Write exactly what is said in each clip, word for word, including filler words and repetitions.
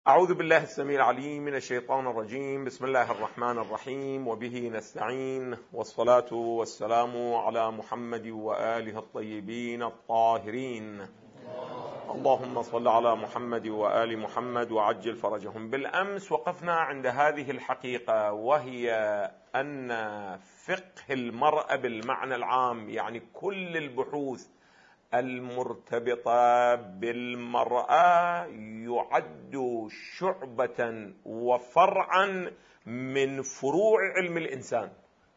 أعوذ بالله السميع العليم من الشيطان الرجيم. بسم الله الرحمن الرحيم، وبه نستعين، والصلاة والسلام على محمد وآله الطيبين الطاهرين. اللهم صل على محمد وآل محمد وعجل فرجهم. بالأمس وقفنا عند هذه الحقيقة، وهي أن فقه المرأة بالمعنى العام، يعني كل البحوث المرتبطة بالمرأة، يعد شعبة وفرعا من فروع علم الإنسان،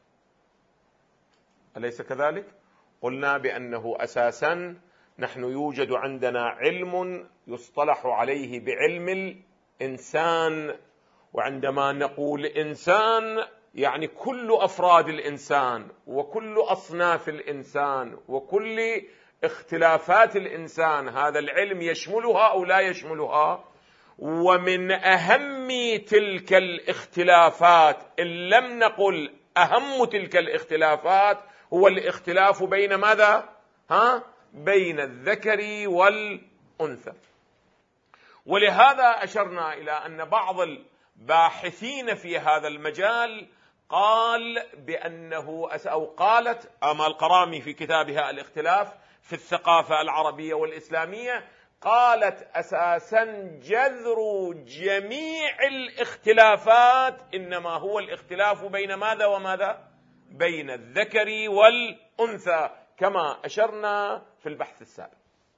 أليس كذلك؟ قلنا بأنه أساسا نحن يوجد عندنا علم يصطلح عليه بعلم الإنسان، وعندما نقول إنسان يعني كل أفراد الإنسان وكل أصناف الإنسان وكل اختلافات الإنسان. هذا العلم يشملها أو لا يشملها؟ ومن أهم تلك الاختلافات، إن لم نقل أهم تلك الاختلافات، هو الاختلاف بين ماذا؟ ها؟ بين الذكر والأنثى. ولهذا أشرنا إلى أن بعض الباحثين في هذا المجال قال بأنه أو قالت آمال القرامي في كتابها الاختلاف في الثقافة العربية والإسلامية، قالت أساسا جذر جميع الاختلافات إنما هو الاختلاف بين ماذا وماذا؟ بين الذكر والأنثى، كما أشرنا في البحث السابق.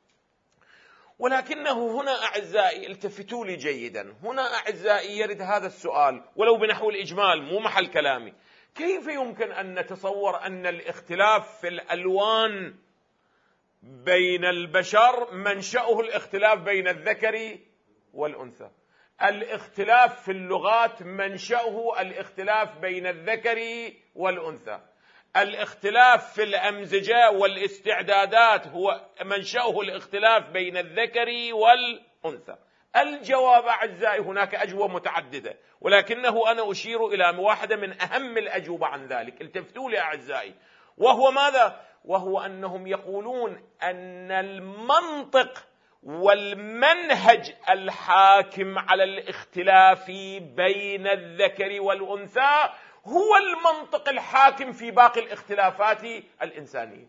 ولكنه هنا أعزائي التفتوا لي جيدا، هنا أعزائي يرد هذا السؤال ولو بنحو الإجمال، مو محل كلامي. كيف يمكن أن نتصور أن الاختلاف في الألوان بين البشر منشأه الاختلاف بين الذكر والأنثى؟ الاختلاف في اللغات منشأه الاختلاف بين الذكر والأنثى. الاختلاف في الأمزجة والاستعدادات هو منشأه الاختلاف بين الذكر والأنثى. الجواب أعزائي هناك أجوبة متعددة، ولكنه أنا أشير إلى واحدة من أهم الأجوبة عن ذلك. التفتوا لي أعزائي، وهو ماذا؟ وهو أنهم يقولون أن المنطق والمنهج الحاكم على الاختلاف بين الذكر والأنثى هو المنطق الحاكم في باقي الاختلافات الإنسانية.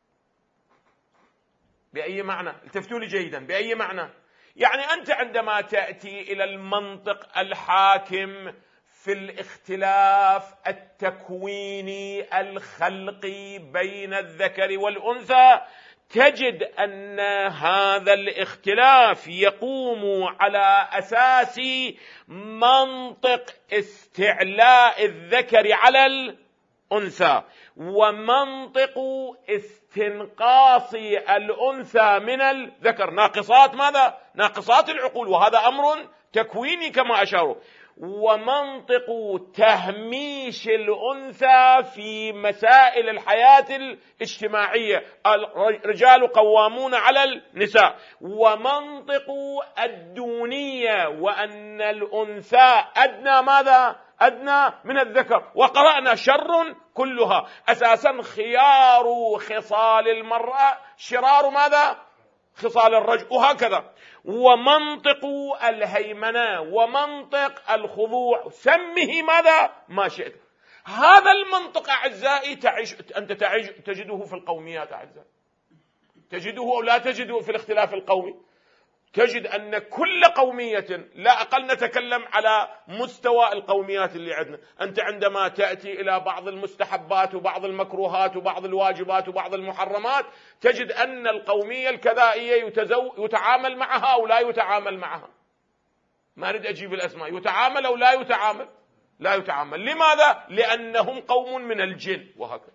بأي معنى؟ التفتوا لي جيدا، بأي معنى؟ يعني أنت عندما تأتي إلى المنطق الحاكم في الاختلاف التكويني الخلقي بين الذكر والأنثى، تجد أن هذا الاختلاف يقوم على أساس منطق استعلاء الذكر على الأنثى، ومنطق استنقاص الأنثى من الذكر، ناقصات ماذا؟ ناقصات العقول، وهذا أمر تكويني كما أشاروا، ومنطق تهميش الأنثى في مسائل الحياة الاجتماعية، الرجال قوامون على النساء، ومنطق الدونية وأن الأنثى أدنى ماذا؟ أدنى من الذكر، وقرأنا شر كلها. أساسا خيار خصال المرأة شرار ماذا؟ خصال الرجل، وهكذا. ومنطق الهيمنة ومنطق الخضوع، سمه ماذا ما شئت. هذا المنطق أعزائي تعيش أنت تعيش تجده في القوميات أعزائي، تجده أو لا تجده في الاختلاف القومي. تجد أن كل قومية، لا أقل نتكلم على مستوى القوميات اللي عندنا، أنت عندما تأتي إلى بعض المستحبات وبعض المكروهات وبعض الواجبات وبعض المحرمات، تجد أن القومية الكذائية يتزو... يتعامل معها أو لا يتعامل معها. ما أريد أجيب الأسماء، يتعامل أو لا يتعامل؟ لا يتعامل. لماذا؟ لأنهم قوم من الجن، وهكذا.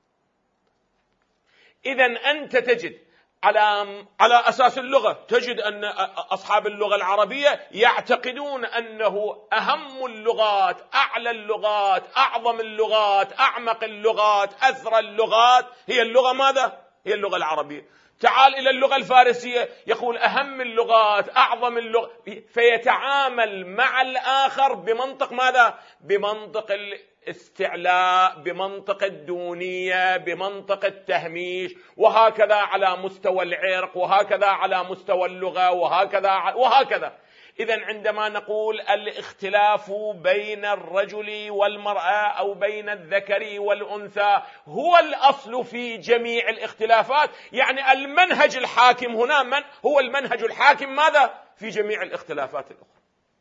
إذن أنت تجد على على أساس اللغة، تجد أن أصحاب اللغة العربية يعتقدون أنه أهم اللغات، أعلى اللغات، أعظم اللغات، أعمق اللغات، أثرى اللغات هي اللغة ماذا؟ هي اللغة العربية. تعال إلى اللغة الفارسية، يقول أهم اللغات، أعظم اللغة، فيتعامل مع الآخر بمنطق ماذا؟ بمنطق الاستعلاء، بمنطق الدونية، بمنطق التهميش، وهكذا على مستوى العرق، وهكذا على مستوى اللغة، وهكذا وهكذا. إذن عندما نقول الاختلاف بين الرجل والمرأة أو بين الذكر والأنثى هو الأصل في جميع الاختلافات، يعني المنهج الحاكم هنا من هو المنهج الحاكم ماذا في جميع الاختلافات الأخرى.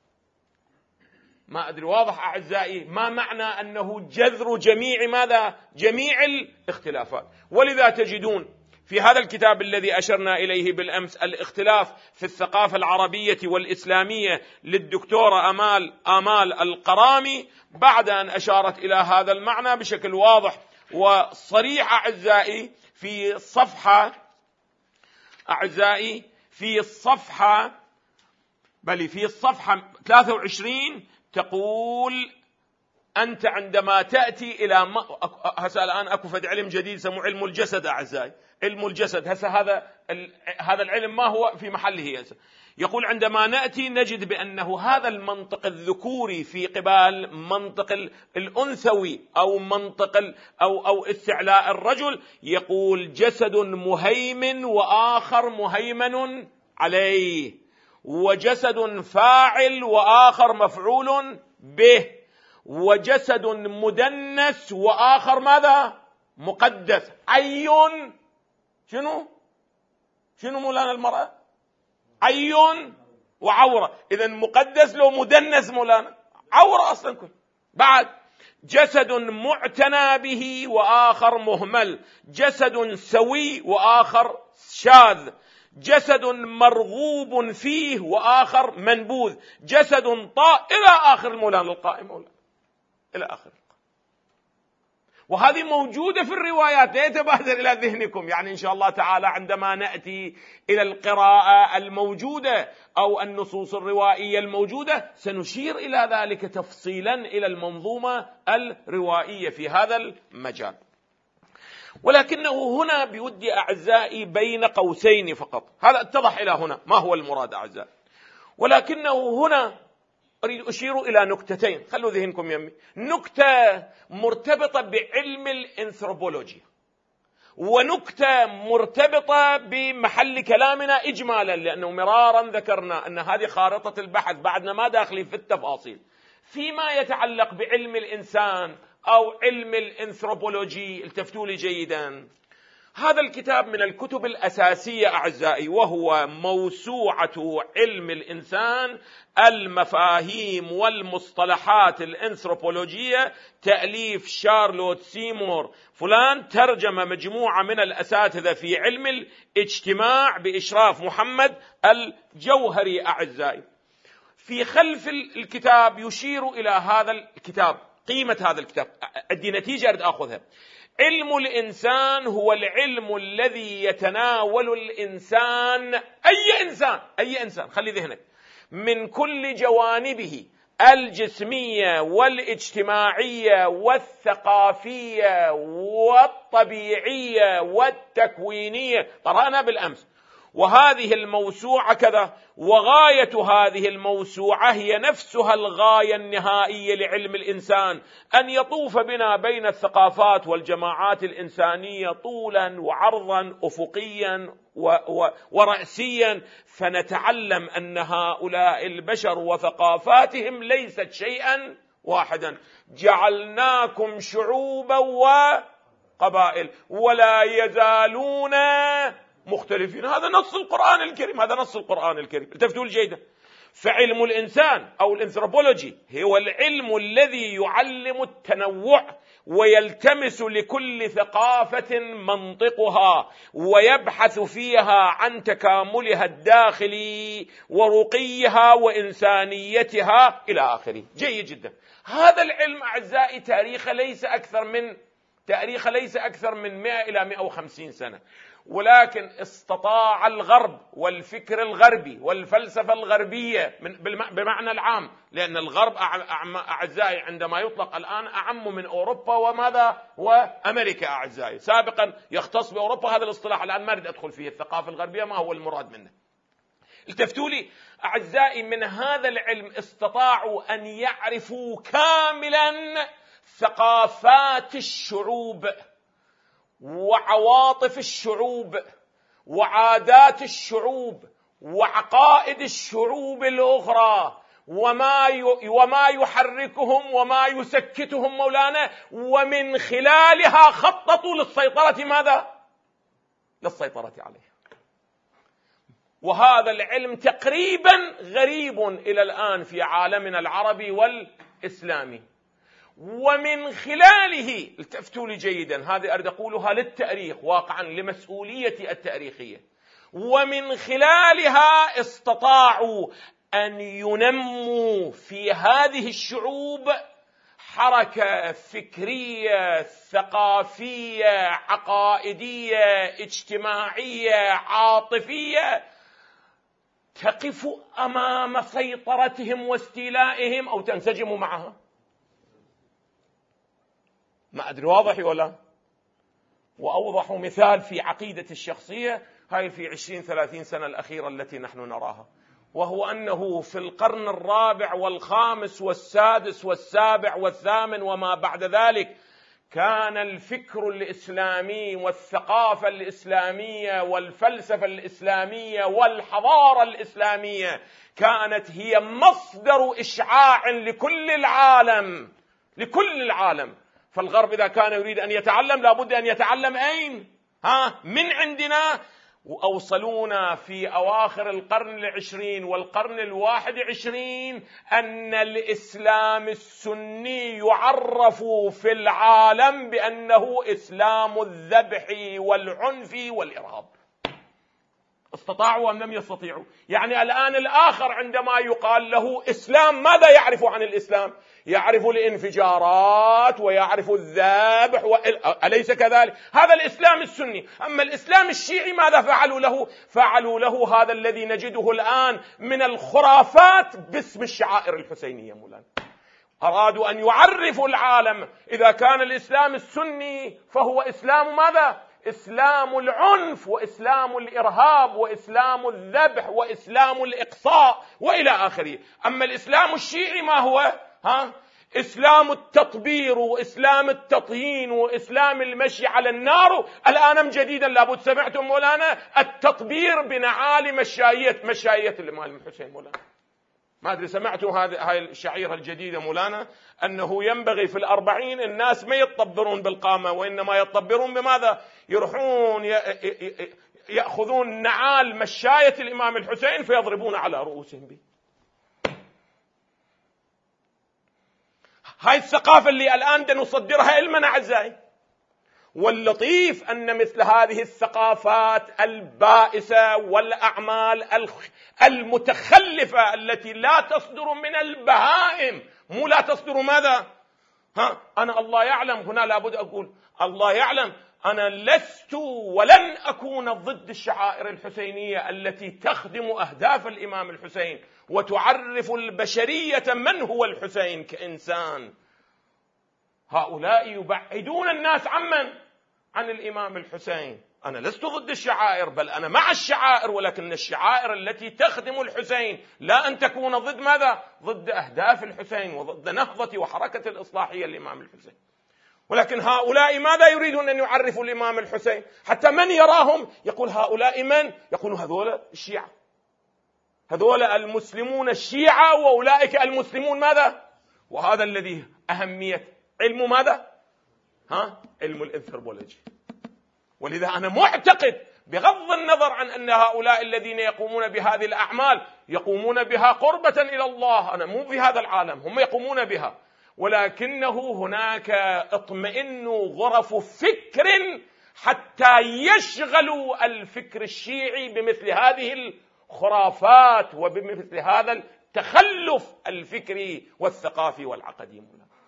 ما أدري واضح أعزائي ما معنى أنه جذر جميع ماذا جميع الاختلافات. ولذا تجدون في هذا الكتاب الذي أشرنا إليه بالأمس الاختلاف في الثقافة العربية والإسلامية للدكتورة آمال آمال القرامي، بعد أن أشارت إلى هذا المعنى بشكل واضح وصريح أعزائي في الصفحة أعزائي في الصفحة بل في الصفحة ثلاثة وعشرين تقول: أنت عندما تأتي إلى م... هسه الآن أكو فد علم جديد اسمه علم الجسد أعزائي، علم الجسد هسه هذا ال... هذا العلم ما هو في محله هسه. يقول: عندما نأتي نجد بأنه هذا المنطق الذكوري في قبال منطق الأنثوي أو منطق ال... أو أو استعلاء الرجل، يقول: جسد مهيمن وآخر مهيمن عليه، وجسد فاعل وآخر مفعول به، وجسد مدنس وآخر ماذا مقدس. عيون شنو شنو مولانا المرأة؟ عيون وعورة. إذن مقدس لو مدنس مولانا عورة أصلا كل. بعد جسد معتنى به وآخر مهمل، جسد سوي وآخر شاذ، جسد مرغوب فيه وآخر منبوذ، جسد طاء إلى آخر مولانا القائم مولانا إلى آخر. وهذه موجودة في الروايات لا يتبادر إلى ذهنكم، يعني إن شاء الله تعالى عندما نأتي إلى القراءة الموجودة أو النصوص الروائية الموجودة سنشير إلى ذلك تفصيلا إلى المنظومة الروائية في هذا المجال. ولكنه هنا بودي أعزائي بين قوسين فقط، هذا اتضح إلى هنا ما هو المراد أعزائي، ولكنه هنا أريد أشير إلى نكتتين، خلوا ذهنكم يمي. نكتة مرتبطة بعلم الأنثروبولوجيا، ونكتة مرتبطة بمحل كلامنا إجمالا، لأنه مرارا ذكرنا أن هذه خارطة البحث بعدنا ما داخلين في التفاصيل. فيما يتعلق بعلم الإنسان أو علم الأنثروبولوجي، التفتوا لي جيدا، هذا الكتاب من الكتب الأساسية أعزائي، وهو موسوعة علم الإنسان، المفاهيم والمصطلحات الأنثروبولوجية، تأليف شارلوت سيمور فلان، ترجمة مجموعة من الأساتذة في علم الاجتماع بإشراف محمد الجوهري أعزائي. في خلف الكتاب يشير إلى هذا الكتاب قيمة هذا الكتاب. عندي نتيجة أريد أخذها: علم الإنسان هو العلم الذي يتناول الإنسان، أي إنسان أي إنسان خلي ذهنك، من كل جوانبه الجسمية والاجتماعية والثقافية والطبيعية والتكوينية. قرأنا بالأمس. وهذه الموسوعة كذا، وغاية هذه الموسوعة هي نفسها الغاية النهائية لعلم الإنسان، أن يطوف بنا بين الثقافات والجماعات الإنسانية طولا وعرضا، أفقيا و و ورأسيا، فنتعلم أن هؤلاء البشر وثقافاتهم ليست شيئا واحدا. جعلناكم شعوبا وقبائل ولا يزالون مختلفين. هذا نص القرآن الكريم، هذا نص القرآن الكريم. التفتوا جيدا. فعلم الإنسان أو الأنثروبولوجي هو العلم الذي يعلم التنوع ويلتمس لكل ثقافة منطقها ويبحث فيها عن تكاملها الداخلي ورقيها وإنسانيتها إلى آخره. جيد جدا. هذا العلم أعزائي تاريخ ليس أكثر من تاريخ ليس أكثر من مئة إلى مئة وخمسين سنة، ولكن استطاع الغرب والفكر الغربي والفلسفة الغربية بمعنى العام، لأن الغرب أعزائي عندما يطلق الآن أعم من أوروبا وماذا وأمريكا أعزائي. سابقا يختص بأوروبا هذا الاصطلاح، الآن ما أريد أدخل فيه. الثقافة الغربية ما هو المراد منه. التفتوا لي أعزائي، من هذا العلم استطاعوا أن يعرفوا كاملا ثقافات الشعوب وعواطف الشعوب وعادات الشعوب وعقائد الشعوب الأخرى وما وما يحركهم وما يسكتهم مولانا، ومن خلالها خططوا للسيطرة ماذا؟ للسيطرة عليه. وهذا العلم تقريبا غريب إلى الآن في عالمنا العربي والإسلامي. ومن خلاله، التفتوا لي جيدا، هذه أريد أقولها للتاريخ واقعا لمسؤولية التاريخية، ومن خلالها استطاعوا أن ينموا في هذه الشعوب حركة فكرية ثقافية عقائدية اجتماعية عاطفية تقف أمام سيطرتهم واستيلائهم أو تنسجم معها. ما أدري واضح ولا؟ وأوضح مثال في عقيدة الشخصية هاي في عشرين ثلاثين سنة الأخيرة التي نحن نراها، وهو أنه في القرن الرابع والخامس والسادس والسابع والثامن وما بعد ذلك كان الفكر الإسلامي والثقافة الإسلامية والفلسفة الإسلامية والحضارة الإسلامية كانت هي مصدر إشعاع لكل العالم، لكل العالم. فالغرب إذا كان يريد أن يتعلم لابد أن يتعلم أين؟ ها من عندنا. وأوصلونا في أواخر القرن العشرين والقرن الواحد عشرين أن الإسلام السني يعرف في العالم بأنه إسلام الذبح والعنف والإرهاب. استطاعوا أم لم يستطيعوا؟ يعني الآن الآخر عندما يقال له إسلام ماذا يعرف عن الإسلام؟ يعرف الانفجارات ويعرف الذبح و... أليس كذلك؟ هذا الإسلام السني. أما الإسلام الشيعي ماذا فعلوا له؟ فعلوا له هذا الذي نجده الآن من الخرافات باسم الشعائر الحسينية مولانا. أرادوا أن يعرفوا العالم إذا كان الإسلام السني فهو إسلام ماذا؟ إسلام العنف وإسلام الإرهاب وإسلام الذبح وإسلام الإقصاء وإلى آخره. أما الإسلام الشيعي ما هو؟ ها؟ إسلام التطبير وإسلام التطهين وإسلام المشي على النار. الآن جديدا لابد سمعتم مولانا التطبير بنعال مشاية مشاية الإمام الحسين مولانا. ما أدري سمعتوا هذه هاي الشعيرة الجديدة مولانا أنه ينبغي في الأربعين الناس ما يتطبرون بالقامة وإنما يتطبرون بماذا؟ يروحون يأخذون نعال مشاية الإمام الحسين فيضربون على رؤوسهم به. هاي الثقافة اللي الآن نصدرها علما أعزائي. واللطيف أن مثل هذه الثقافات البائسة والأعمال المتخلفة التي لا تصدر من البهائم، مو لا تصدر ماذا؟ ها أنا الله يعلم، هنا لابد أقول الله يعلم أنا لست ولن أكون ضد الشعائر الحسينية التي تخدم أهداف الإمام الحسين وتعرف البشرية من هو الحسين كإنسان. هؤلاء يبعدون الناس عمن؟ عن الإمام الحسين. أنا لست ضد الشعائر، بل أنا مع الشعائر، ولكن الشعائر التي تخدم الحسين لا أن تكون ضد ماذا؟ ضد أهداف الحسين وضد نهضة وحركة الإصلاحية للإمام الحسين. ولكن هؤلاء ماذا يريدون أن يعرفوا الإمام الحسين؟ حتى من يراهم يقول هؤلاء من؟ يقول هذول الشيعة، هذول المسلمون الشيعة وأولئك المسلمون ماذا؟ وهذا الذي أهمية علم ماذا؟ ها؟ علم الانثروبولوجي. ولذا أنا معتقد بغض النظر عن أن هؤلاء الذين يقومون بهذه الأعمال يقومون بها قربة إلى الله، أنا مو في هذا العالم، هم يقومون بها، ولكنه هناك اطمئن غرف فكر حتى يشغلوا الفكر الشيعي بمثل هذه الخرافات وبمثل هذا التخلف الفكري والثقافي والعقدي.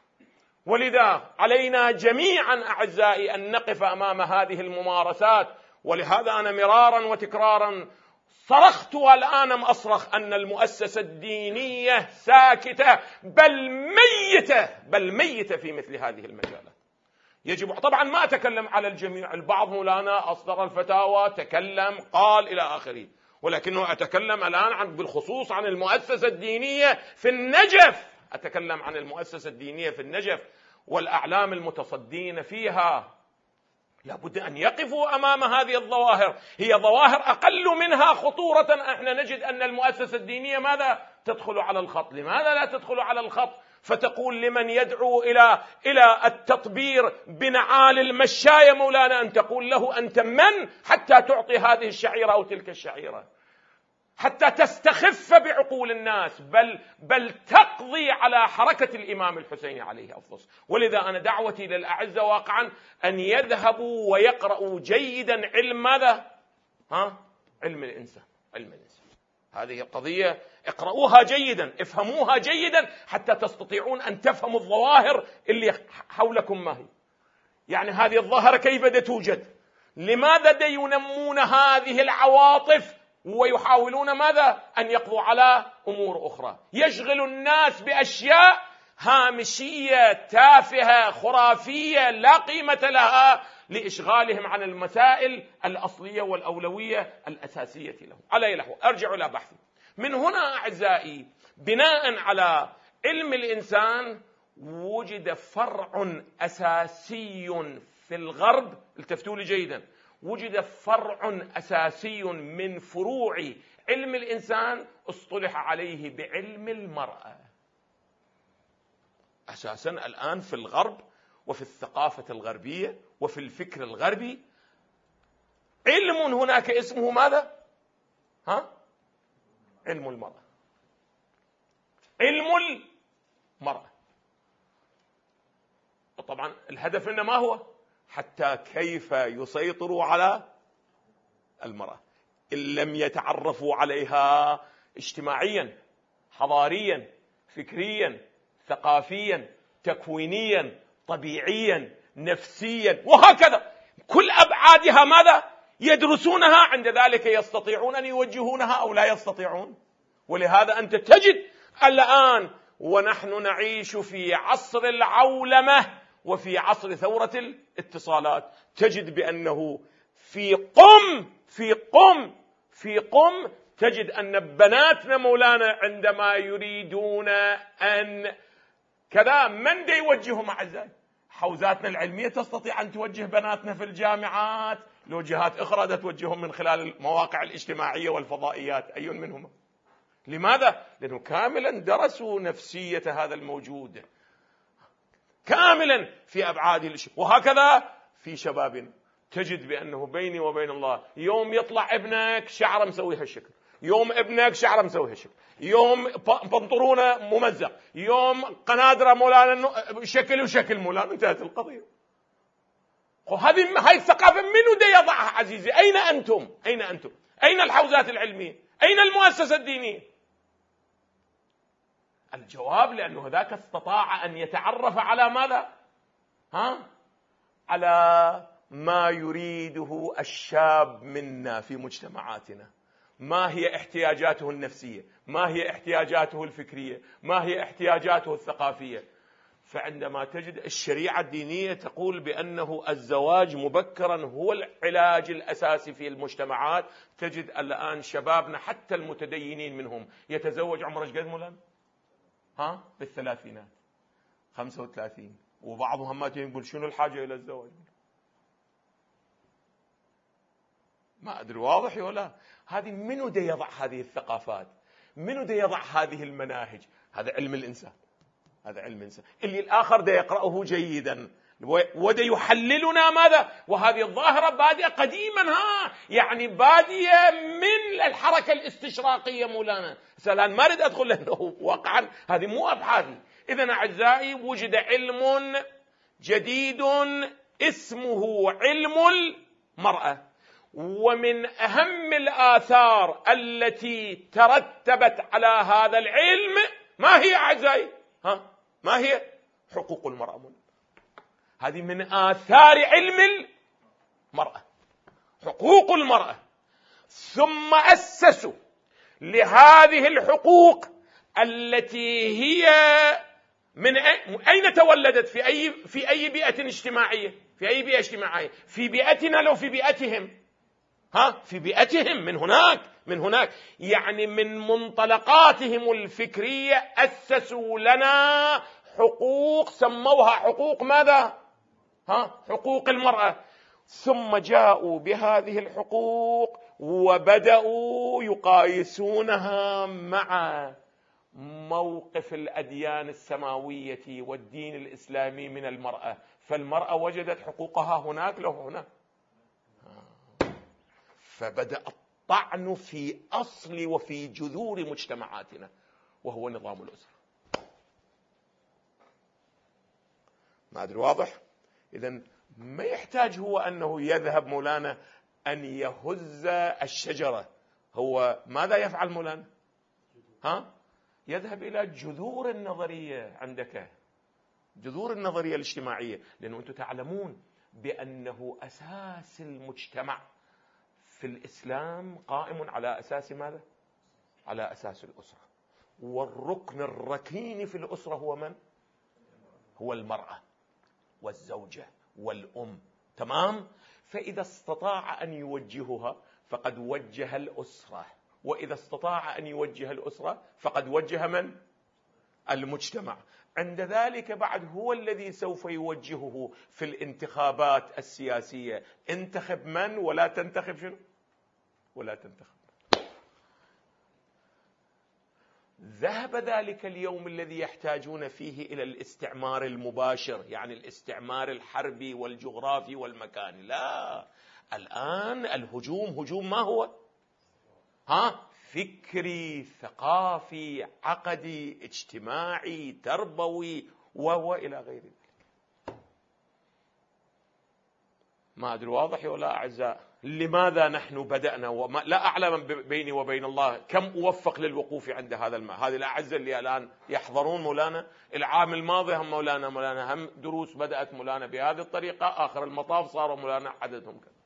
ولذا علينا جميعا أعزائي أن نقف أمام هذه الممارسات. ولهذا أنا مرارا وتكرارا صرخت والآن أصرخ أن المؤسسة الدينية ساكتة بل ميتة، بل ميتة في مثل هذه المجالات. يجب طبعا ما أتكلم على الجميع، البعض مولانا أصدر الفتاوى تكلم قال إلى آخره، ولكنه أتكلم الآن عن بالخصوص عن المؤسسة الدينية في النجف، أتكلم عن المؤسسة الدينية في النجف والأعلام المتصدين فيها. لابد أن يقفوا أمام هذه الظواهر، هي ظواهر أقل منها خطورة. احنا نجد أن المؤسسة الدينية ماذا؟ تدخل على الخط. لماذا لا تدخل على الخط فتقول لمن يدعو إلى إلى التطبير بنعال المشاية مولانا أن تقول له أنت من حتى تعطي هذه الشعيرة أو تلك الشعيرة، حتى تستخف بعقول الناس، بل بل تقضي على حركة الإمام الحسين عليه أفضل. ولذا أنا دعوتي للأعزة واقعا أن يذهبوا ويقرأوا جيدا علم ماذا؟ ها؟ علم الإنسان. علم الإنسان هذه القضية اقرأوها جيدا، افهموها جيدا حتى تستطيعون أن تفهموا الظواهر اللي حولكم ما هي. يعني هذه الظاهرة كيف بدأت توجد؟ لماذا دا ينمون هذه العواطف ويحاولون ماذا؟ أن يقضوا على أمور أخرى، يشغل الناس بأشياء هامشية تافهة خرافية لا قيمة لها لإشغالهم عن المسائل الأصلية والأولوية الأساسية لهم. على له أرجع إلى بحثي. من هنا أعزائي بناء على علم الإنسان وجد فرع أساسي في الغرب، التفتوا لي جيدا، وجد فرع أساسي من فروع علم الإنسان اصطلح عليه بعلم المرأة. أساسا الآن في الغرب وفي الثقافة الغربية وفي الفكر الغربي علم هناك اسمه ماذا؟ ها؟ علم المرأة. علم المرأة. طبعا الهدف منه ما هو؟ حتى كيف يسيطروا على المرأة إن لم يتعرفوا عليها اجتماعيا حضاريا فكريا ثقافيا تكوينيا طبيعيا نفسيا وهكذا كل أبعادها ماذا؟ يدرسونها. عند ذلك يستطيعون أن يوجهونها أو لا يستطيعون. ولهذا أنت تجد الآن ونحن نعيش في عصر العولمة وفي عصر ثورة الاتصالات، تجد بأنه في قم في قم في قم تجد أن بناتنا مولانا عندما يريدون أن كذا من دي يوجههم أعزائي؟ حوزاتنا العلمية تستطيع أن توجه بناتنا في الجامعات، لو جهات أخرى دا توجههم من خلال المواقع الاجتماعية والفضائيات. أي منهما؟ لماذا؟ لأنه كاملا درسوا نفسية هذا الموجود كاملا في أبعاده الشيء. وهكذا في شبابنا تجد بأنه بيني وبين الله يوم يطلع ابنك شعره مسوي هالشكل، يوم ابنك شعره مسوي هالشكل، يوم بنطرونه ممزق، يوم قنادره مولانا شكل وشكل مولانا، انتهت القضية. وهذه هاي الثقافة منو دا يضعها عزيزي؟ أين أنتم؟ أين أنتم؟ أين الحوزات العلمية؟ أين المؤسسة الدينية؟ الجواب لأنه ذاك استطاع أن يتعرف على ماذا؟ ها؟ على ما يريده الشاب منا في مجتمعاتنا، ما هي احتياجاته النفسية، ما هي احتياجاته الفكرية، ما هي احتياجاته الثقافية. فعندما تجد الشريعة الدينية تقول بأنه الزواج مبكرا هو العلاج الأساسي في المجتمعات، تجد الآن شبابنا حتى المتدينين منهم يتزوج عمره ايش قد مولانا؟ ها؟ بالثلاثينات خمسة وثلاثين، وبعضهم ما يقول شنو الحاجة إلى الزواج؟ ما أدري واضح ولا؟ هذه منو دا يضع هذه الثقافات؟ منو دا يضع هذه المناهج؟ هذا علم الإنسان. هذا علم الإنسان اللي الآخر دا يقرأه جيدا ودا يحللنا ماذا؟ وهذه الظاهرة بادئة قديما، ها يعني بادية من الحركة الاستشراقية مولانا. الآن ما أريد أدخل لأنه واقعا هذه مو أبحاثي. إذن أعزائي وجد علم جديد اسمه علم المرأة، ومن أهم الآثار التي ترتبت على هذا العلم ما هي أعزائي؟ ها ما هي؟ حقوق المرأة. هذه من آثار علم المرأة، حقوق المرأة. ثم أسسوا لهذه الحقوق التي هي من أين تولدت؟ في أي في أي بيئة اجتماعية؟ في أي بيئة اجتماعية؟ في بيئتنا لو في بيئتهم؟ ها في بيئتهم. من هناك من هناك يعني من منطلقاتهم الفكرية أسسوا لنا حقوق سموها حقوق ماذا؟ ها حقوق المرأة. ثم جاءوا بهذه الحقوق وبدأوا يقايسونها مع موقف الأديان السماوية والدين الإسلامي من المرأة، فالمرأة وجدت حقوقها هناك لو هنا، فبدأ الطعن في أصل وفي جذور مجتمعاتنا وهو نظام الأسرة. ما أدري واضح؟ إذن ما يحتاج هو أنه يذهب مولانا أن يهز الشجرة، هو ماذا يفعل مولانا؟ ها؟ يذهب إلى جذور النظرية عندك، جذور النظرية الاجتماعية، لأنه أنتم تعلمون بأنه أساس المجتمع في الإسلام قائم على أساس ماذا؟ على أساس الأسرة، والركن الركين في الأسرة هو من؟ هو المرأة والزوجة والأم، تمام؟ فإذا استطاع أن يوجهها فقد وجه الأسرة، وإذا استطاع أن يوجه الأسرة فقد وجه من؟ المجتمع. عند ذلك بعد هو الذي سوف يوجهه في الانتخابات السياسية، انتخب من ولا تنتخب شنو؟ ولا تنتخب. ذهب ذلك اليوم الذي يحتاجون فيه إلى الاستعمار المباشر، يعني الاستعمار الحربي والجغرافي والمكاني، لا، الآن الهجوم هجوم ما هو؟ ها؟ فكري، ثقافي، عقدي، اجتماعي، تربوي وإلى غير ذلك. ما أدري واضح ولا أعزاء؟ لماذا نحن بدأنا وما لا أعلم بيني وبين الله كم أوفق للوقوف عند هذا الماء. هذه الأعزة اللي الآن يحضرون مولانا العام الماضي هم مولانا مولانا هم دروس بدأت مولانا بهذه الطريقة، آخر المطاف صاروا مولانا عددهم كذا.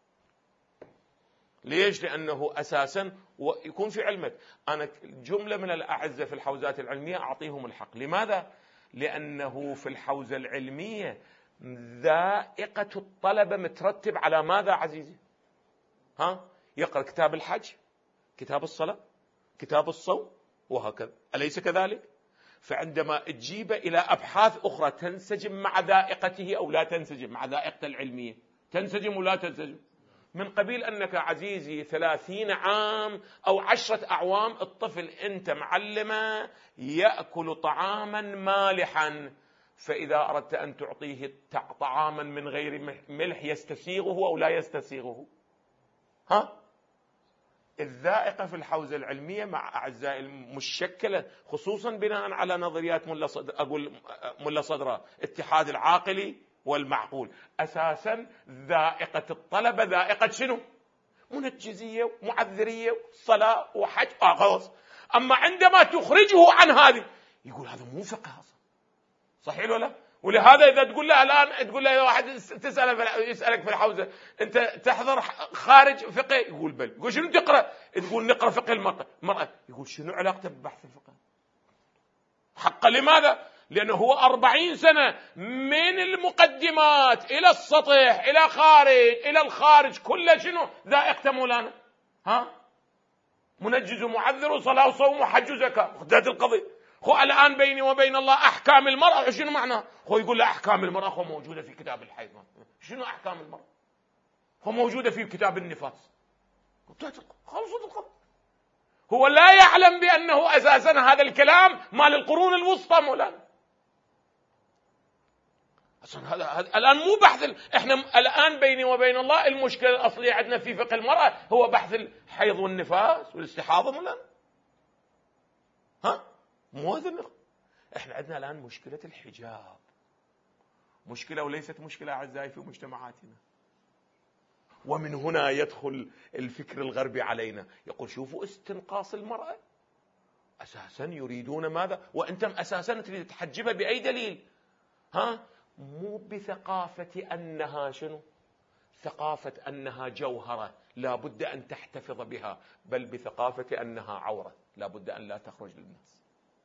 ليش؟ لأنه أساسا ويكون في علمك، أنا جملة من الأعزة في الحوزات العلمية أعطيهم الحق. لماذا؟ لأنه في الحوزة العلمية ذائقة الطلبة مترتب على ماذا عزيزي؟ ها؟ يقرأ كتاب الحج، كتاب الصلاة، كتاب الصوم، وهكذا، أليس كذلك؟ فعندما تجيب إلى أبحاث أخرى تنسجم مع ذائقته أو لا تنسجم مع ذائقته العلمية، تنسجم ولا تنسجم؟ من قبيل أنك عزيزي ثلاثين عام أو عشرة أعوام الطفل أنت معلمة يأكل طعاما مالحا، فإذا أردت أن تعطيه طعاما من غير ملح يستسيغه أو لا يستسيغه؟ ها؟ الذائقة في الحوزة العلمية مع أعزائي المشكلة خصوصا بناء على نظريات ملا صدر أقول ملا صدرة اتحاد العاقلي والمعقول، أساسا ذائقة الطلبة ذائقة شنو؟ منجزية ومعذرية صلاة وحج أغوص. أما عندما تخرجه عن هذه يقول هذا مو فقه أصلا، صحيح ولا؟ ولهذا إذا تقول له الآن تقول له واحد تسأله يسألك في الحوزة أنت تحضر خارج فقه؟ يقول بل. يقول شنو تقرأ؟ تقول نقرأ فقه المرأة. يقول شنو علاقته ببحث الفقه؟ حق لماذا؟ لأنه هو أربعين سنة من المقدمات إلى السطح إلى خارج إلى الخارج كله شنو؟ ذائقته مولانا، ها؟ منجز ومعذر وصلاة وصوم وحج وزكاة، ذات القضية. خو الآن بيني وبين الله أحكام المرأة شنو معناه؟ خو يقول له أحكام المرأة خو موجودة في كتاب الحيض. شنو أحكام المرأة؟ خو موجودة في كتاب النفاس. خلصت القضية. هو لا يعلم بأنه أساسا هذا الكلام مال القرون الوسطى مولانا. أصلا هذا الآن مو بحث ال... إحنا الآن بيني وبين الله المشكلة الأصلية عندنا في فقه المرأة هو بحث الحيض والنفاس والاستحاضة مولانا. ها؟ مو هذا النقطة. إحنا عندنا الآن مشكلة الحجاب، مشكلة وليست مشكلة أعزائي في مجتمعاتنا. ومن هنا يدخل الفكر الغربي علينا، يقول شوفوا استنقاص المرأة، أساسا يريدون ماذا؟ وأنتم أساسا تريد تحجبها بأي دليل؟ ها؟ مو بثقافة أنها شنو؟ ثقافة أنها جوهرة لا بد أن تحتفظ بها، بل بثقافة أنها عورة لا بد أن لا تخرج للناس،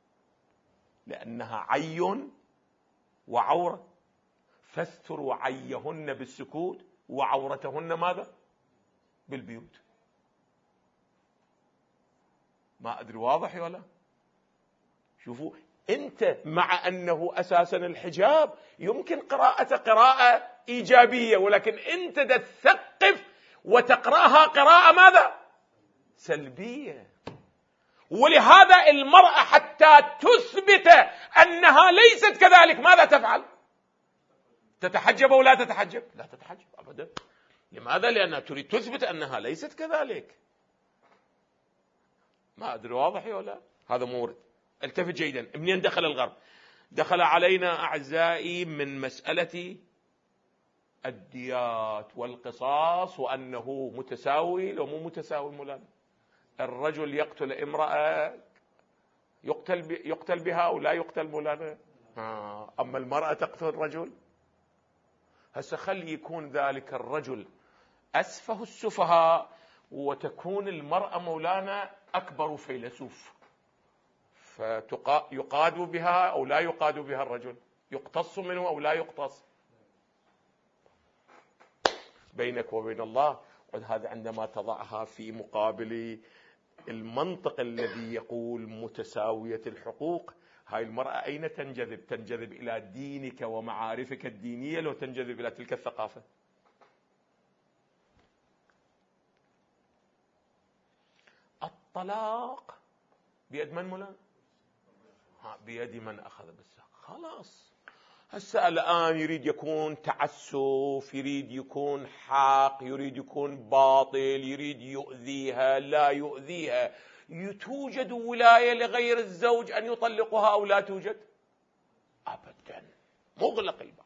لأنها عي وعورة. فاستروا عيهن بالسكوت وعورتهن ماذا؟ بالبيوت. ما أدري واضح ولا؟ شوفوا أنت مع أنه أساسا الحجاب يمكن قراءة قراءة إيجابية، ولكن أنت تثقف وتقرأها قراءة ماذا؟ سلبية. ولهذا المرأة حتى تثبت أنها ليست كذلك ماذا تفعل؟ تتحجب أو لا تتحجب؟ لا تتحجب أبدا. لماذا؟ لأنها تريد تثبت أنها ليست كذلك. ما أدري واضح ولا؟ هذا مورد. التفت جيدا. منين دخل الغرب؟ دخل علينا أعزائي من مسألة الديات والقصاص، وأنه متساوي لو مو متساوي مولانا. الرجل يقتل امرأة يقتل يقتل بها أو لا يقتل مولانا؟ آه. أما المرأة تقتل الرجل. هسه خلي يكون ذلك الرجل أسفه السفهاء، وتكون المرأة مولانا أكبر فيلسوف، فيقاد بها أو لا يقاد بها الرجل، يقتص منه أو لا يقتص. بينك وبين الله. وهذا عندما تضعها في مقابل المنطق الذي يقول متساوية الحقوق، هاي المرأة أين تنجذب؟ تنجذب إلى دينك ومعارفك الدينية، لو تنجذب إلى تلك الثقافة. الطلاق بيد من مولانا؟ ها بيد من أخذ بالساق. خلاص. هسه الآن يريد يكون تعسف، يريد يكون حق، يريد يكون باطل، يريد يؤذيها لا يؤذيها. توجد ولاية لغير الزوج أن يطلقها أو لا توجد؟ أبدا. مغلق الباب.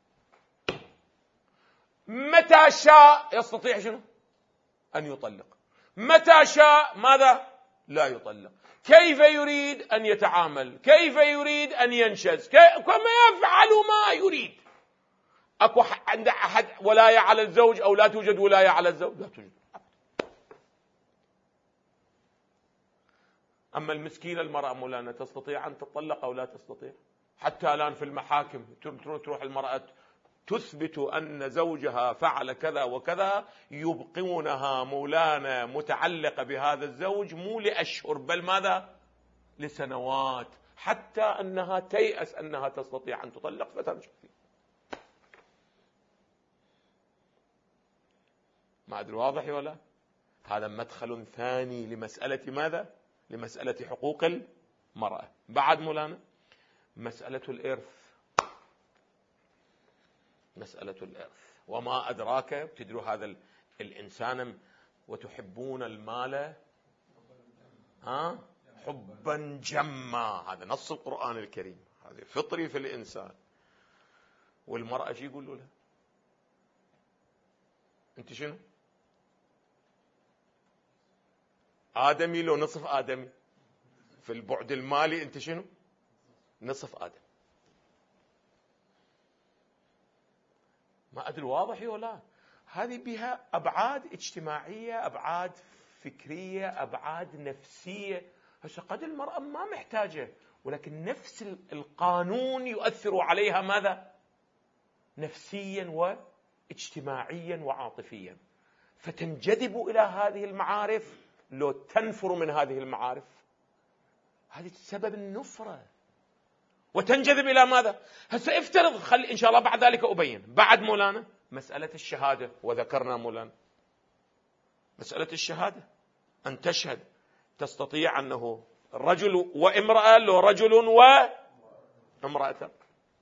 متى شاء يستطيع شنو؟ أن يطلق. متى شاء ماذا؟ لا يطلق. كيف يريد أن يتعامل، كيف يريد أن ينشز، كما يفعل ما يريد. أكو عند أحد ولاية على الزوج أو لا توجد ولاية على الزوج؟ لا توجد. أما المسكينة المرأة مولانا تستطيع أن تطلق أو لا تستطيع؟ حتى الآن في المحاكم تروح المرأة تثبت أن زوجها فعل كذا وكذا، يبقونها مولانا متعلقة بهذا الزوج مو لأشهر بل ماذا؟ لسنوات، حتى أنها تيأس أنها تستطيع أن تطلق فترجع فيه. ما أدري واضح ولا؟ هذا مدخل ثاني لمسألة ماذا؟ لمسألة حقوق المرأة. بعد مولانا مسألة الإرث. مسألة الإرث. وما أدراك، تدروا هذا الإنسان وتحبون المال ها حبا جما، هذا نص القرآن الكريم، هذا فطري في الإنسان. والمرأة شو يقولوا لها؟ أنت شنو؟ آدمي لو نصف آدمي. في البعد المالي أنت شنو؟ نصف آدم. ما أدري واضح ولا؟ هذه بها أبعاد اجتماعية، أبعاد فكرية، أبعاد نفسية. هسه قد المرأة ما محتاجة، ولكن نفس القانون يؤثر عليها ماذا؟ نفسيا واجتماعيا وعاطفيا، فتنجذب إلى هذه المعارف لو تنفر من هذه المعارف. هذه سبب النفرة. وتنجذب إلى ماذا؟ هسه افترض، خل إن شاء الله بعد ذلك أبين. بعد مولانا مسألة الشهادة، وذكرنا مولانا مسألة الشهادة، أن تشهد تستطيع أنه رجل وامرأة، لو رجل وامرأة.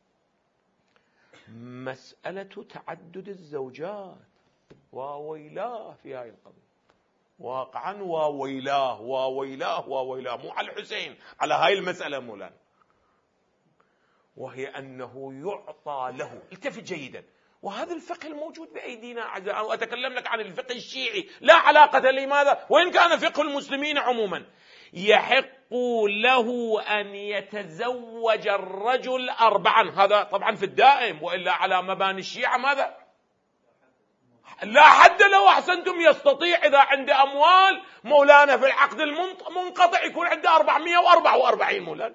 مسألة تعدد الزوجات، وويلاه في هاي القضية واقعا، وويلاه وويلاه وويلاه، مو على الحسين، على هاي المسألة مولانا، وهي أنه يعطى له. التفت جيدا. وهذا الفقه الموجود بأيدينا أعزائي، وأتكلم لك عن الفقه الشيعي، لا علاقة لماذا وإن كان فقه المسلمين عموما. يحق له أن يتزوج الرجل أربعا، هذا طبعا في الدائم، وإلا على مباني الشيعة ماذا؟ لا حد لو أحسنتم. يستطيع إذا عنده أموال مولانا في العقد المنقطع يكون عنده أربعمائة وأربعة وأربعين مولانا.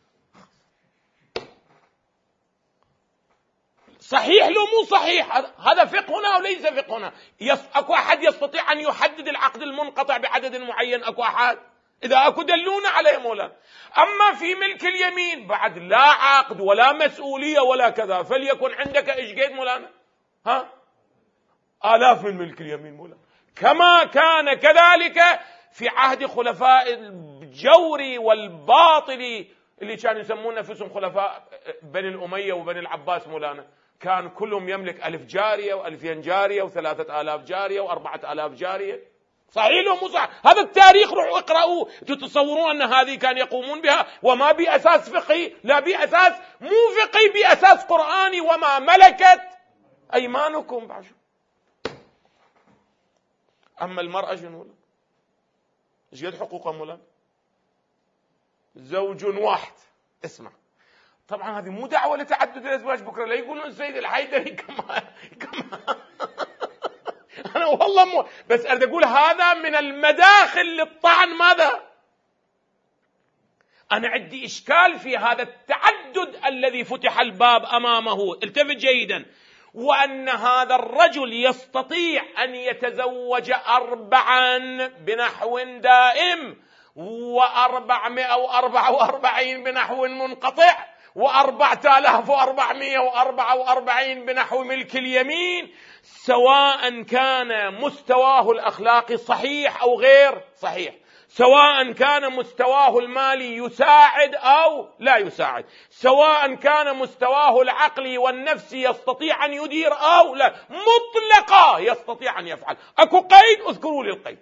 صحيح لو مو صحيح؟ هذا فقهنا وليس فقهنا. أكو أحد يستطيع أن يحدد العقد المنقطع بعدد معين؟ أكو أحد؟ إذا أكو دلونا عليه مولانا. أما في ملك اليمين بعد لا عقد ولا مسؤولية ولا كذا، فليكن عندك إيش قد مولانا؟ ها آلاف من ملك اليمين مولانا، كما كان كذلك في عهد خلفاء الجور والباطل اللي كانوا يسمون نفسهم خلفاء بني الأمية وبني العباس مولانا، كان كلهم يملك ألف جارية وألفين جارية وثلاثة آلاف جارية وأربعة آلاف جارية. صحيح لو مو صح؟ هذا التاريخ، روحوا اقرأوا تتصورون أن هذه كان يقومون بها، وما بأساس فقهي، لا بأساس مو فقهي، بأساس قرآني، وما ملكت أيمانكم بعشو. أما المرأة شنو؟ ايش قد حقوقها مولانا؟ زوج واحد. اسمع، طبعا هذه مو دعوة لتعدد الأزواج، بكرة لا يقولون السيد الحيدري كما كما أنا والله مو بس أريد أقول هذا من المداخل للطعن. ماذا؟ أنا عندي إشكال في هذا التعدد الذي فتح الباب أمامه. التفت جيدا، وأن هذا الرجل يستطيع أن يتزوج أربعا بنحو دائم، وأربعمائة وأربعة وأربعين بنحو منقطع، وأربعة آلاف وأربعمائة وأربعة وأربعين بنحو ملك اليمين، سواء كان مستواه الأخلاقي صحيح أو غير صحيح، سواء كان مستواه المالي يساعد أو لا يساعد، سواء كان مستواه العقلي والنفسي يستطيع أن يدير أو لا، مطلقا يستطيع أن يفعل. أكو قيد؟ اذكروا لي القيد.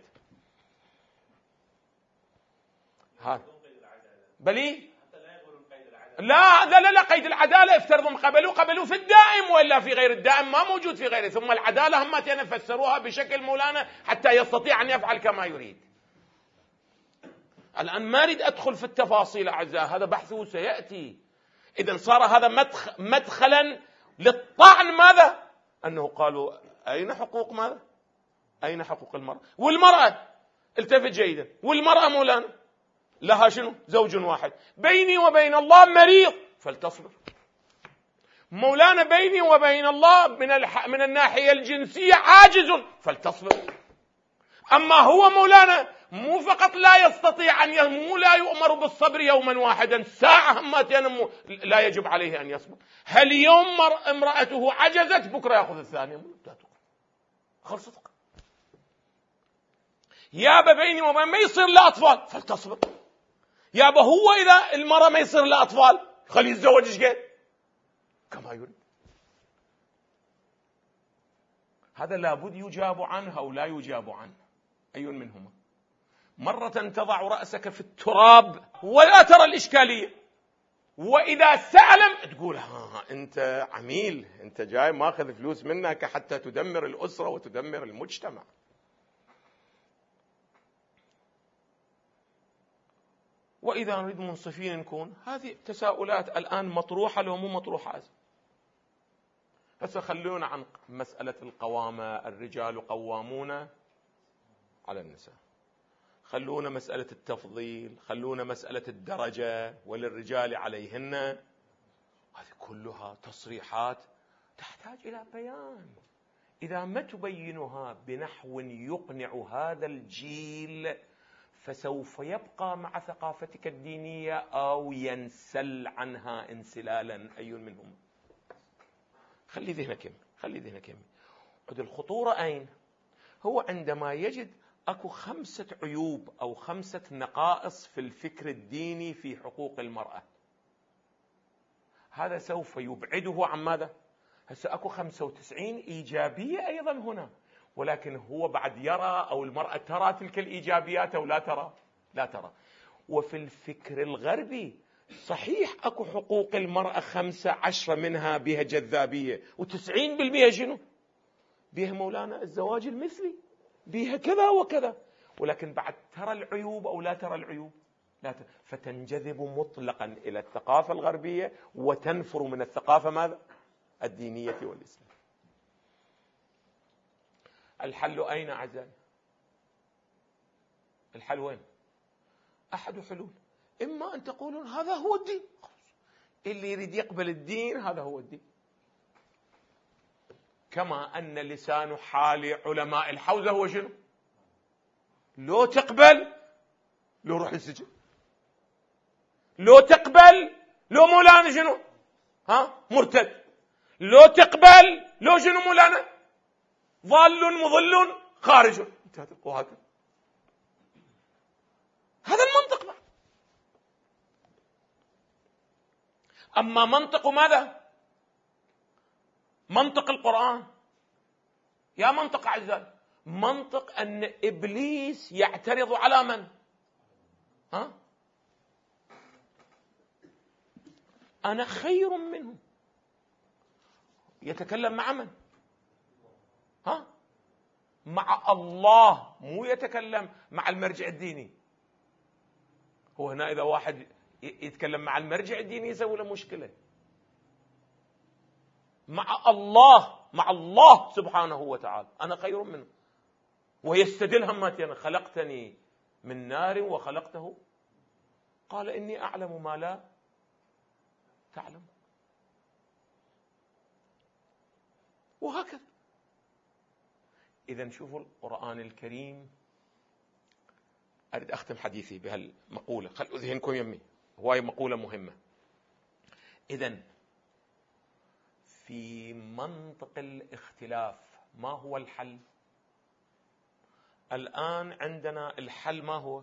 هذا بلي لا لا لا لا قيد العدالة افترضوا قبلوا قبلوا في الدائم، وإلا في غير الدائم ما موجود في غيره. ثم العدالة هم تنفسروها بشكل مولانا حتى يستطيع أن يفعل كما يريد. الآن ما أريد أدخل في التفاصيل أعزائي، هذا بحثه سيأتي. إذن صار هذا مدخ مدخلا للطعن. ماذا؟ أنه قالوا أين حقوق ماذا؟ أين حقوق المرأة؟ والمرأة التفت جيدا، والمرأة مولانا لها شنو؟ زوج واحد. بيني وبين الله مريض فلتصبر مولانا، بيني وبين الله من الح... من الناحية الجنسية عاجز فلتصبر. أما هو مولانا مو فقط لا يستطيع أن ي... مو لا يؤمر بالصبر يوما واحدا، ساعة هم تنمو لا يجب عليه أن يصبر. هل يوم مر... امرأته عجزت بكرة يأخذ الثانية؟ خلصت. يابا بيني وبين ما يصير له أطفال فلتصبر. يابا هو إذا المرأة ما يصير له أطفال خليه يتزوج ايش قد كما يريد. هذا لابد يجاب عنه أو لا يجاب عنه، أي منهما. مرة تضع رأسك في التراب ولا ترى الإشكالية، وإذا سألم تقول ها أنت عميل، أنت جاي ماخذ فلوس منك حتى تدمر الأسرة وتدمر المجتمع. وإذا نريد منصفين نكون، هذه تساؤلات الآن مطروحة لو مو مطروحة. هسه خلونا عن مسألة القوامة، الرجال قوامون على النساء، خلونا مسألة التفضيل، خلونا مسألة الدرجة وللرجال عليهن. هذه كلها تصريحات تحتاج إلى بيان. إذا ما تبينها بنحو يقنع هذا الجيل فسوف يبقى مع ثقافتك الدينية أو ينسل عنها انسلالا. أي منهم؟ خلي ذهنك يمي، خلي ذهنك يمي. قد الخطورة أين؟ هو عندما يجد أكو خمسة عيوب أو خمسة نقائص في الفكر الديني في حقوق المرأة، هذا سوف يبعده عن ماذا؟ هسه أكو خمسة وتسعين إيجابية أيضا هنا، ولكن هو بعد يرى أو المرأة ترى تلك الإيجابيات أو لا ترى؟ لا ترى. وفي الفكر الغربي صحيح أكو حقوق المرأة خمسة عشرة منها بها جذابية، وتسعين بالمئة شنو؟ بها مولانا الزواج المثلي، بها كذا وكذا، ولكن بعد ترى العيوب أو لا ترى العيوب؟ لا ترى. فتنجذب مطلقا إلى الثقافة الغربية وتنفر من الثقافة ماذا؟ الدينية والإسلام. الحل أين أعزائي؟ الحل وين؟ أحد حلول. إما أن تقولون هذا هو الدين، اللي يريد يقبل الدين هذا هو الدين، كما أن لسان حال علماء الحوزة هو شنو؟ لو تقبل لو روح السجن، لو تقبل لو مولانا شنو؟ ها مرتد، لو تقبل لو شنو مولانا؟ ضال مضل خارج. وهكذا هذا المنطق بقى. أما منطق ماذا؟ منطق القرآن. يا منطق أعزائي، منطق أن إبليس يعترض على من؟ ها؟ أنا خير منه. يتكلم مع من؟ ها؟ مع الله، مو يتكلم مع المرجع الديني. هو هنا إذا واحد يتكلم مع المرجع الديني يسوي له مشكلة. مع الله، مع الله سبحانه وتعالى أنا خير منه. ويستدل همتين: خلقتني من نار وخلقته، قال إني أعلم ما لا تعلم. وهكذا. إذن شوفوا القرآن الكريم. أريد أختم حديثي بهالمقولة، خل أذهنكم يمي، هواي مقولة مهمة. إذن في منطق الاختلاف ما هو الحل؟ الآن عندنا الحل ما هو؟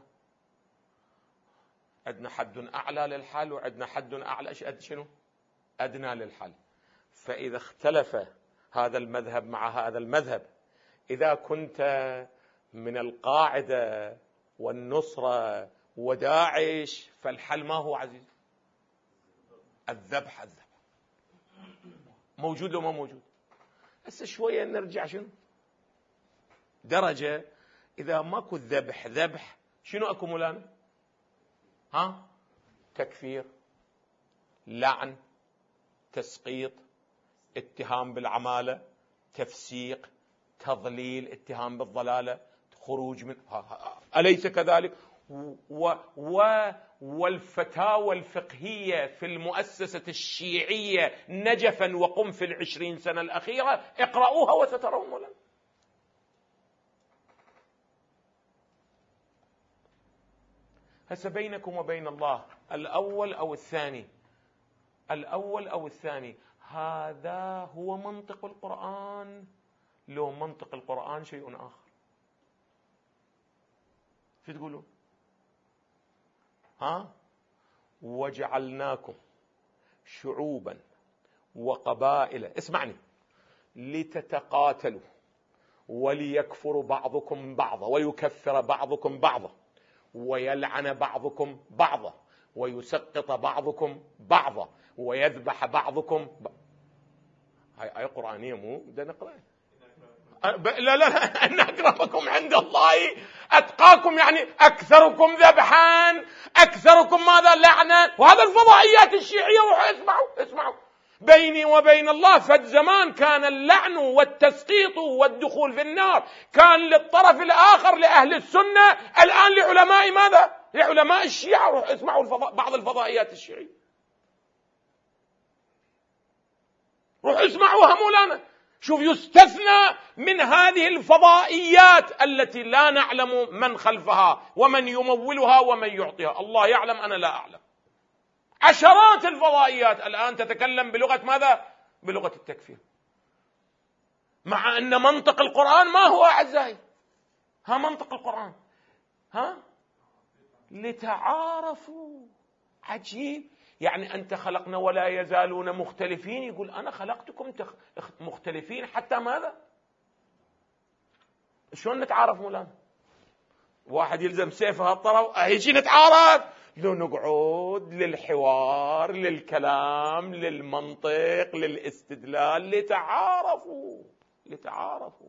عندنا حد أعلى للحل وعندنا حد أعلى شنو؟ أدنى للحل. فإذا اختلف هذا المذهب مع هذا المذهب، إذا كنت من القاعدة والنصرة وداعش، فالحل ما هو عزيز؟ الذبح. الذبح موجود لو ما موجود؟ هسه شوية نرجع شنو درجة. إذا ماكو الذبح ذبح، شنو أكو مولانا؟ ها؟ تكفير، لعن، تسقيط، اتهام بالعمالة، تفسيق، تضليل، اتهام بالضلالة، خروج من، أليس كذلك؟ و و والفتاوى الفقهية في المؤسسة الشيعية نجفا وقم في العشرين سنة الأخيرة، اقرأوها وسترون مولانا. هسه بينكم وبين الله الأول أو الثاني، الأول أو الثاني، هذا هو منطق القرآن لو منطق القرآن شيء آخر؟ شو تقولون؟ ها؟ وجعلناكم شعوبا وقبائل، اسمعني، لتتقاتلوا وليكفر بعضكم بعضا ويكفر بعضكم بعضا ويلعن بعضكم بعضا ويسقط بعضكم بعضا ويذبح بعضكم بعضا. هاي آية قرآنية مو بدنا نقرأها. لا لا لا، إن أكرمكم عند الله أتقاكم، يعني أكثركم ذبحا، أكثركم ماذا؟ لعنا. وهذا الفضائيات الشيعية. اسمعوا اسمعوا، بيني وبين الله فد زمان كان اللعن والتسقيط والدخول في النار كان للطرف الآخر لأهل السنة، الآن لعلماء ماذا؟ لعلماء الشيعة. روح اسمعوا الفضاء، بعض الفضائيات الشيعية، روح اسمعوها مولانا. شوف، يستثنى من هذه الفضائيات التي لا نعلم من خلفها ومن يمولها ومن يعطيها، الله يعلم، أنا لا أعلم. عشرات الفضائيات الآن تتكلم بلغة ماذا؟ بلغة التكفير، مع أن منطق القرآن ما هو أعزائي؟ ها منطق القرآن، ها؟ لتعارفوا. عجيب، يعني أنت خلقنا ولا يزالون مختلفين، يقول أنا خلقتكم مختلفين حتى ماذا؟ شلون نتعارف مولانا؟ واحد يلزم سيفه هالطرف هيجي نتعارف؟ لو نقعد للحوار، للكلام، للمنطق، للاستدلال، لتعارفوا لتعارفوا.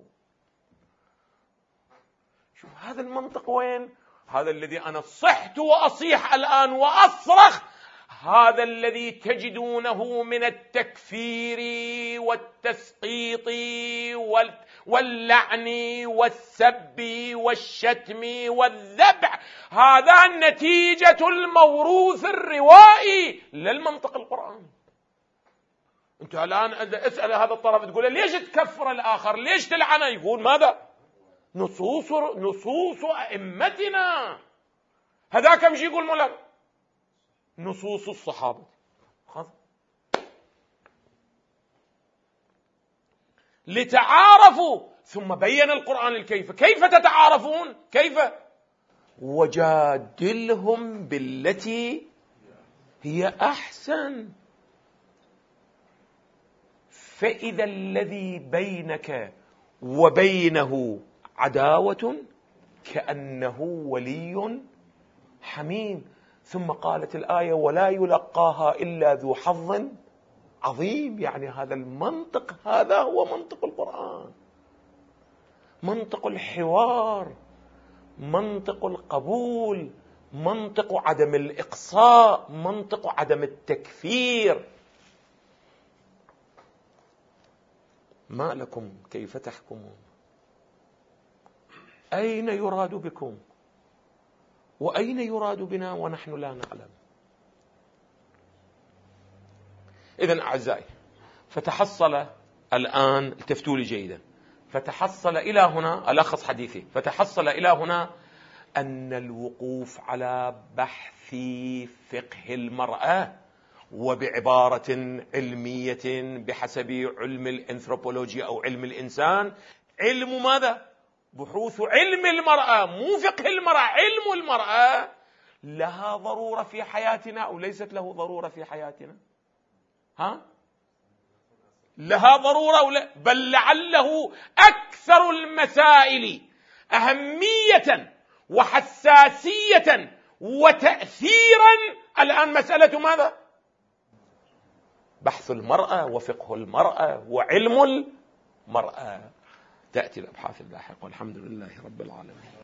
شوف هذا المنطق وين؟ هذا الذي أنا صحت وأصيح الآن وأصرخ، هذا الذي تجدونه من التكفير والتسقيط واللعن والسب والشتم والذبح، هذا نتيجة الموروث الروائي للمنطق القرآني. أنت الآن اسأل هذا الطرف تقول ليش تكفر الآخر؟ ليش تلعنه؟ يقول ماذا؟ نصوص نصوص أئمتنا. هذاك مش يقول مولانا نصوص الصحابة. خذ لتعارفوا، ثم بين القرآن الكيف. كيف تتعارفون؟ كيف؟ وجادلهم بالتي هي أحسن. فإذا الذي بينك وبينه عداوة كأنه ولي حميم. ثم قالت الآية ولا يلقاها إلا ذو حظ عظيم. يعني هذا المنطق، هذا هو منطق القرآن، منطق الحوار، منطق القبول، منطق عدم الإقصاء، منطق عدم التكفير. ما لكم كيف تحكمون؟ أين يراد بكم وأين يراد بنا ونحن لا نعلم؟ إذن أعزائي، فتحصل الآن، التفتوا لي جيدا، فتحصل إلى هنا ألخص حديثي، فتحصل إلى هنا أن الوقوف على بحث فقه المرأة وبعبارة علمية بحسب علم الأنثروبولوجيا أو علم الإنسان، علم ماذا؟ بحوث علم المرأة، مو فقه المرأة، علم المرأة لها ضرورة في حياتنا أو ليست له ضرورة في حياتنا؟ ها؟ لها ضرورة ولا؟ بل لعله أكثر المسائل أهمية وحساسية وتأثيرا الآن مسألة ماذا؟ بحث المرأة وفقه المرأة وعلم المرأة. تأتي الأبحاث اللاحقة والحمد لله رب العالمين.